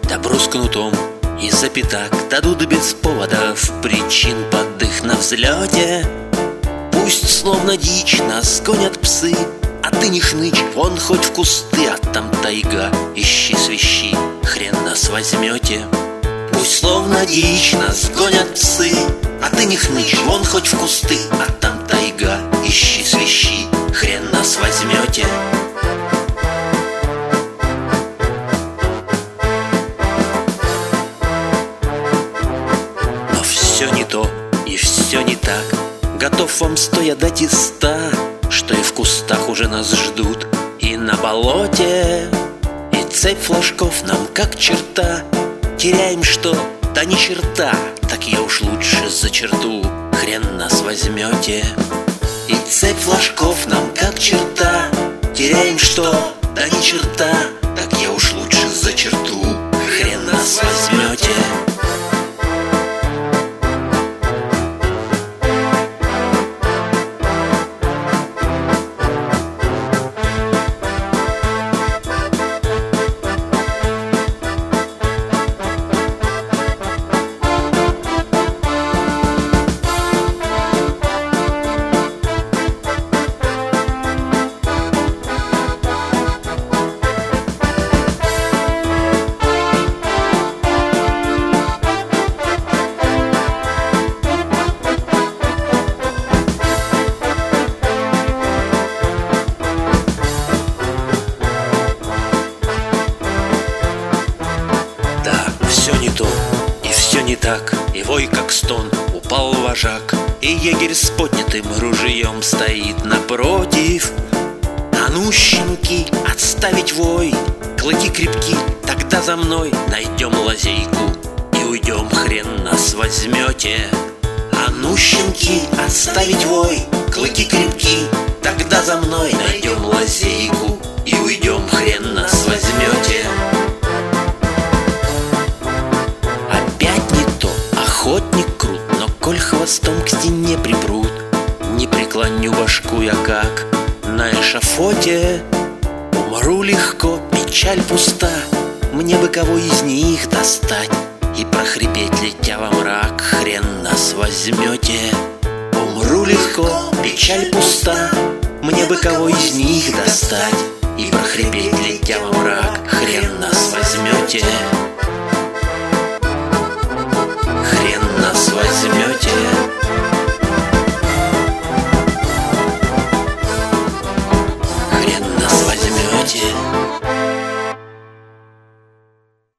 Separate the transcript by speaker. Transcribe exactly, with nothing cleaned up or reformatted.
Speaker 1: Добро с кнутом из-за пятак дадут без поводов причин под их на взлете. Пусть словно дичь нас гонят псы, а ты не хнычь, вон хоть в кусты, а там тайга, ищи свищи, хрен нас возьмете. Пусть словно дичь нас гонят псы, а ты не хнычь, вон хоть в кусты, а там тайга, ищи свищи, хрен нас возьмете. Но все не то и все не так, готов вам стоя дать из ста, что и в кустах уже нас ждут, и на болоте. И цепь флажков нам как черта, теряем что? Да ни черта, так я уж лучше за черту, хрен нас возьмете. И цепь флажков нам как черта, теряем что? Да ни черта, так я уж лучше за черту, хрен нас возьмете. Все не то, и все не так, и вой как стон, упал вожак, и егерь с поднятым ружьем стоит напротив. А ну, щенки, отставить вой, клыки крепки, тогда за мной найдем лазейку и уйдем, хрен нас возьмете. А ну, щенки, отставить вой, клыки крепки, тогда за мной найдем лазейку и уйдем, хрен нас возьмете. Охотник крут, но коль хвостом к стене припрут, не преклоню башку я как на эшафоте. Умру легко, печаль пуста, мне бы кого из них достать и прохрипеть, летя во мрак, хрен нас возьмете. Умру легко, печаль пуста, мне бы кого из них достать и прохрипеть, летя во мрак, хрен нас возьмете.